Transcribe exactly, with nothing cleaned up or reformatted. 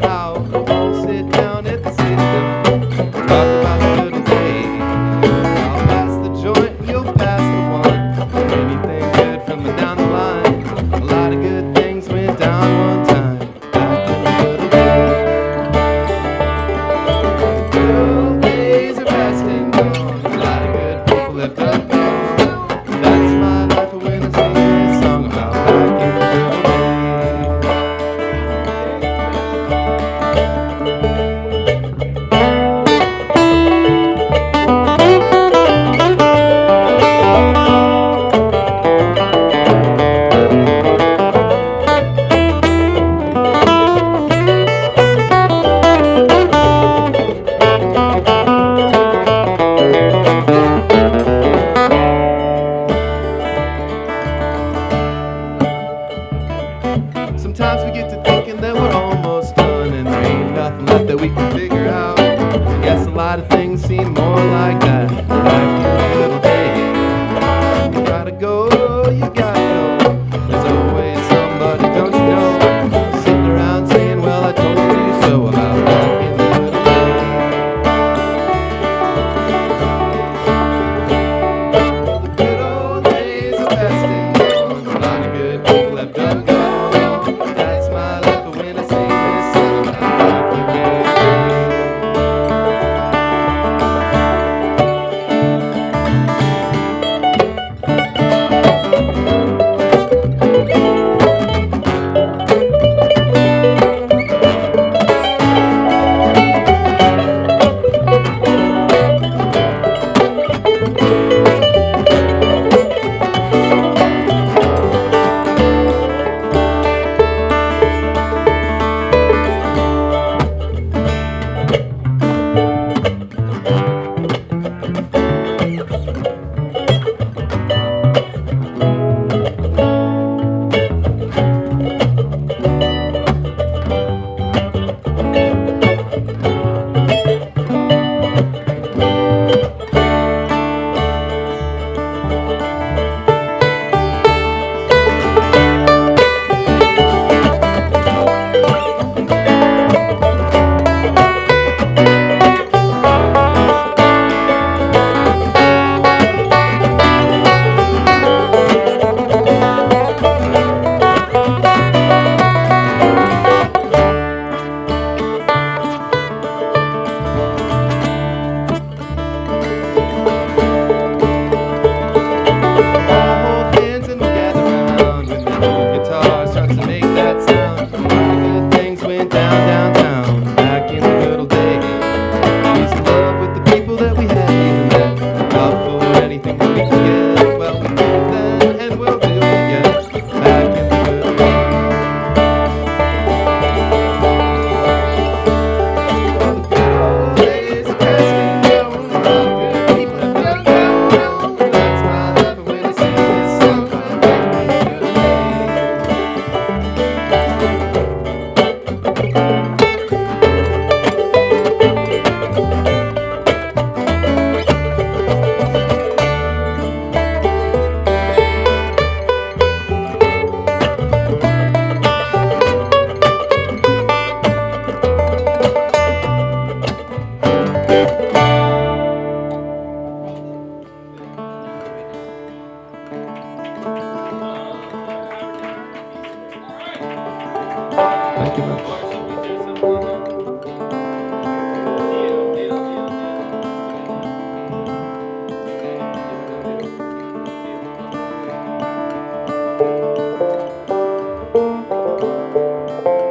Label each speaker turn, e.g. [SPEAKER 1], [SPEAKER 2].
[SPEAKER 1] how we'll all sit down at the city dump, talk about the good day. I'll pass the joint and you'll pass the one. Anything good from the down the line. A lot of good things went down one time back in the good old days. The good old days are past and gone. A lot of good people have done gone. That's my life when I sing this song about back in the good old days. Sometimes we get to thinking that we're almost done and there ain't nothing left that we can figure out. I guess a lot of things seem more like that back in the good old days. You gotta go, you gotta go. There's always somebody, don't you know, sitting around saying, well, I told you so about back in the good old days. The good old days are past and gone. A lot of good people have done gone. Down, down.